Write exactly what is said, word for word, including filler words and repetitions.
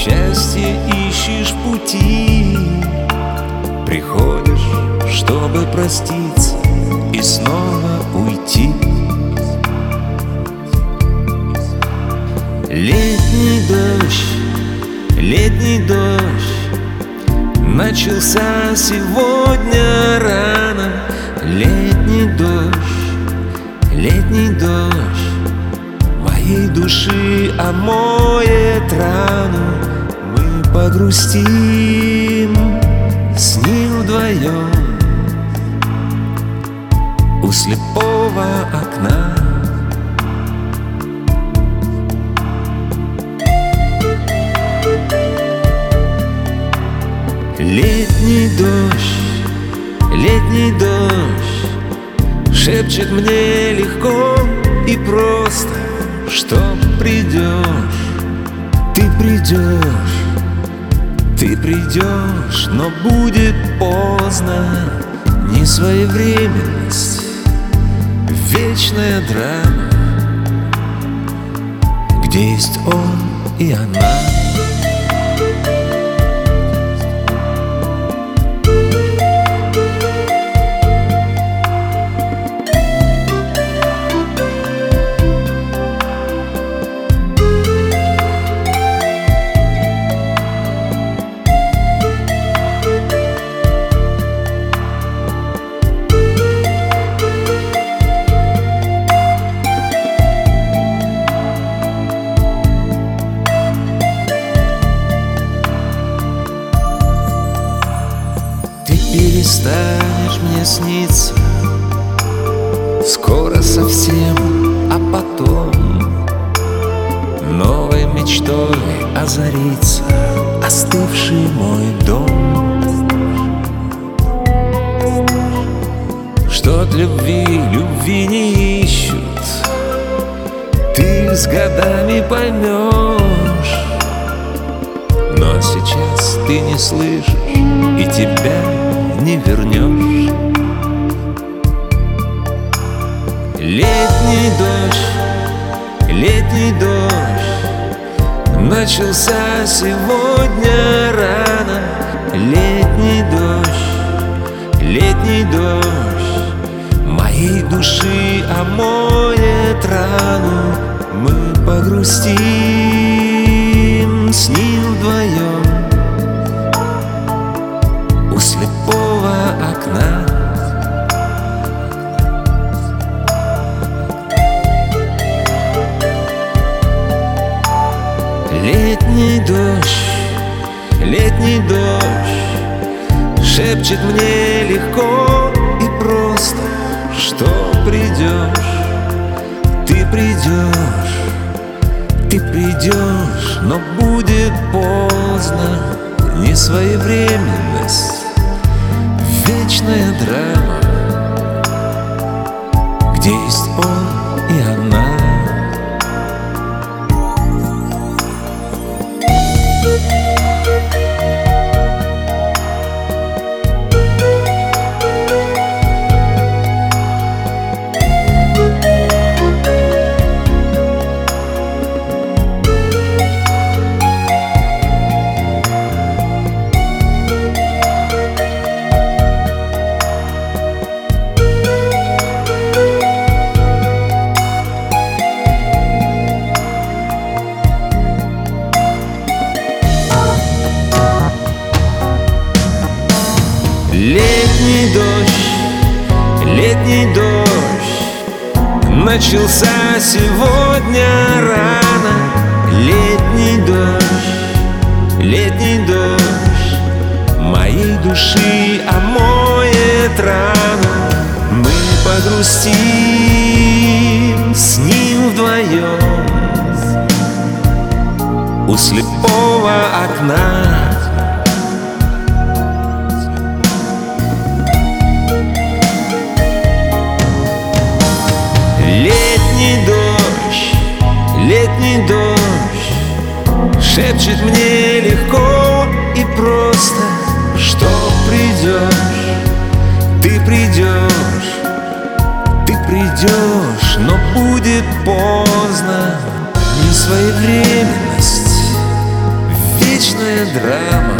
счастье ищешь пути, приходишь, чтобы проститься и снова уйти. Летний дождь, летний дождь начался сегодня рано. Летний дождь, летний дождь моей души омоет рану. Мы погрустим с ним вдвоем у слепого окна. Летний дождь, летний дождь шепчет мне легко и просто, что придешь, ты придешь, ты придешь, но будет поздно. Несвоевременность, вечная драма, где есть он и она. Перестанешь мне сниться скоро совсем, а потом новой мечтой озарится остывший мой дом. Что от любви, любви не ищут, ты с годами поймешь. Но сейчас ты не слышишь, и тебя не вернешь. Летний дождь, летний дождь начался сегодня рано. Летний дождь, летний дождь моей души омоет рану. Мы погрустим с ним вдвоем у слепого окна. Летний дождь, летний дождь шепчет мне легко и просто, что придешь, ты придешь, ты придешь, но будет поздно. Несвоевременность, вечная драма, где есть он и она. Летний дождь, летний дождь начался сегодня рано. Летний дождь, летний дождь моей души омоет рану. Мы погрустим с ним вдвоем у слепого окна. Летний дождь, летний дождь шепчет мне легко и просто, что придешь, ты придешь, ты придешь, но будет поздно. Несвоевременность, вечная вечная драма.